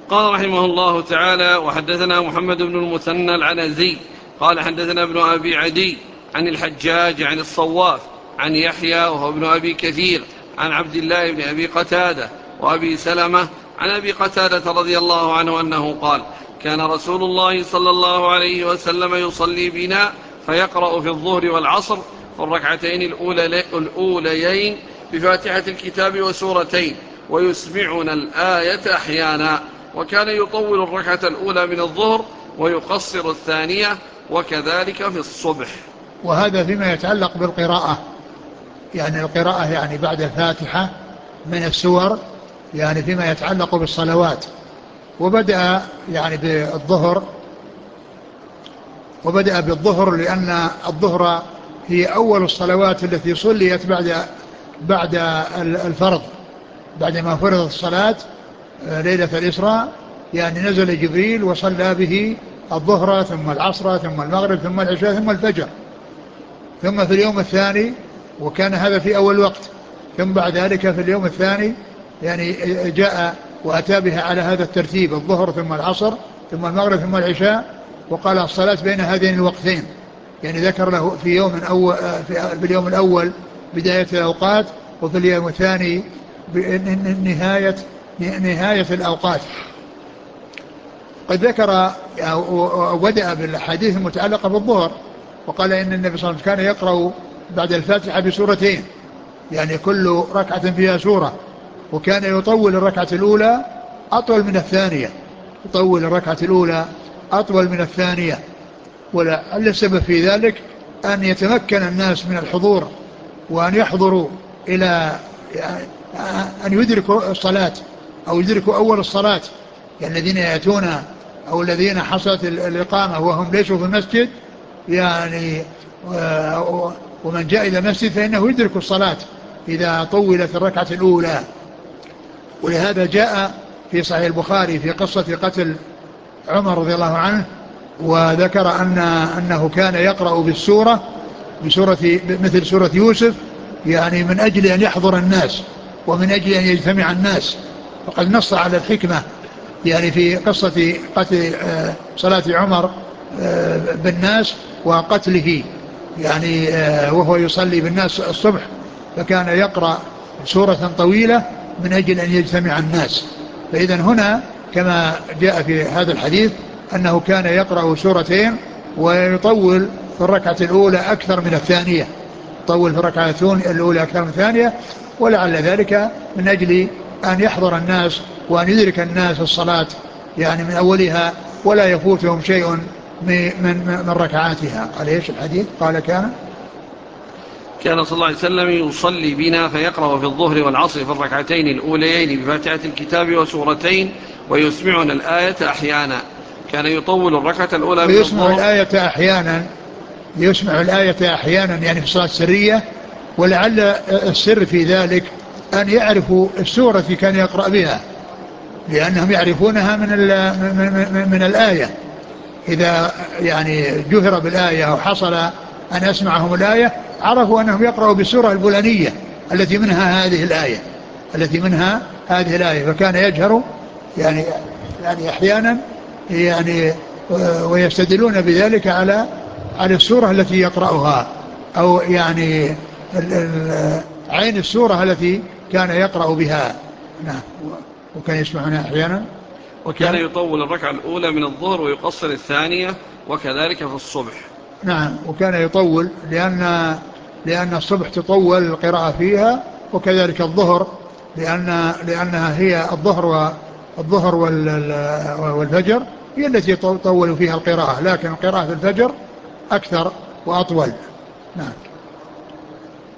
قال رحمه الله تعالى: وحدثنا محمد بن المثنى العنزي قال حدثنا ابن أبي عدي عن الحجاج عن الصواف عن يحيى وهو ابن أبي كثير عن عبد الله بن أبي قتادة وأبي سلمة عن أبي قتادة رضي الله عنه أنه قال: كان رسول الله صلى الله عليه وسلم يصلي بنا فيقرأ في الظهر والعصر في الركعتين الأوليين بفاتحة الكتاب وسورتين ويسمعنا الآية أحيانا، وكان يطول الركعة الأولى من الظهر ويقصر الثانية، وكذلك في الصبح. وهذا فيما يتعلق بالقراءة، يعني القراءة يعني بعد الفاتحة من السور، يعني فيما يتعلق بالصلوات. وبدأ يعني بالظهر لأن الظهر هي أول الصلوات التي صليت بعد الفرض، بعدما فرضت الصلاة ليلة الإسراء، يعني نزل جبريل وصلى به الظهر ثم العصر ثم المغرب ثم العشاء ثم الفجر، ثم في اليوم الثاني، وكان هذا في أول وقت، ثم بعد ذلك في اليوم الثاني يعني جاء وأتى بها على هذا الترتيب: الظهر ثم العصر ثم المغرب ثم العشاء، وقال الصلاة بين هذين الوقتين. يعني ذكر له في اليوم الأول بداية الأوقات، وفي اليوم الثاني نهاية الأوقات. قد ذكر وبدأ بالحديث المتعلقة بالظهر، وقال إن النبي صلى الله عليه وسلم كان يقرأ بعد الفاتحة بسورتين، يعني كل ركعة فيها سورة، وكان يطول الركعة الأولى أطول من الثانية. ولعل السبب في ذلك أن يتمكن الناس من الحضور، وأن يحضروا إلى أن يدركوا الصلاة أو يدركوا أول الصلاة، يعني الذين يأتون أو الذين حصلت الإقامة وهم ليسوا في المسجد، يعني ومن جاء إلى المسجد فإنه يدرك الصلاة إذا طولت الركعة الأولى. ولهذا جاء في صحيح البخاري في قصة قتل عمر رضي الله عنه، وذكر أنه كان يقرأ مثل سورة يوسف، يعني من أجل أن يحضر الناس ومن أجل أن يجتمع الناس. فقد نص على الحكمة يعني في قصة قتل صلاة عمر بالناس وقتله، يعني وهو يصلي بالناس الصبح، فكان يقرأ سورة طويلة من أجل أن يجتمع الناس. فإذن هنا كما جاء في هذا الحديث أنه كان يقرأ سورتين ويطول في الركعة الأولى أكثر من الثانية، يطول في الركعة الأولى أكثر من الثانية، ولعل ذلك من أجل أن يحضر الناس وأن يدرك الناس الصلاة يعني من أولها ولا يفوتهم شيء من ركعاتها. قال إيش الحديث؟ قال كان صلى الله عليه وسلم يصلي بنا فيقرأ في الظهر والعصر في الركعتين الأوليين بفاتحة الكتاب وسورتين ويسمعنا الآية أحيانا. كان يطول الركعة الأولى من الظهر يسمع الآية أحيانا يعني في الصلاة السرية. ولعل السر في ذلك أن يعرفوا السورة التي كان يقرأ بها، لأنهم يعرفونها من الآية. إذا يعني جهر بالآية أو حصل أن أسمعهم الآية عرفوا أنهم يقرأوا بالسورة الفلانية التي منها هذه الآية، فكان يجهر يعني أحيانا يعني ويستدلون بذلك على السورة التي يقرأها، أو يعني عين السورة التي كان يقرأ بها. نعم. وكان يسمعنا أحيانا. وكان يطول الركعة الأولى من الظهر ويقصر الثانية، وكذلك في الصبح. نعم، وكان يطول لأن الصبح تطول القراءة فيها، وكذلك الظهر لأنها هي الظهر والفجر هي التي تطول فيها القراءة، لكن القراءة في الفجر أكثر وأطول. نعم.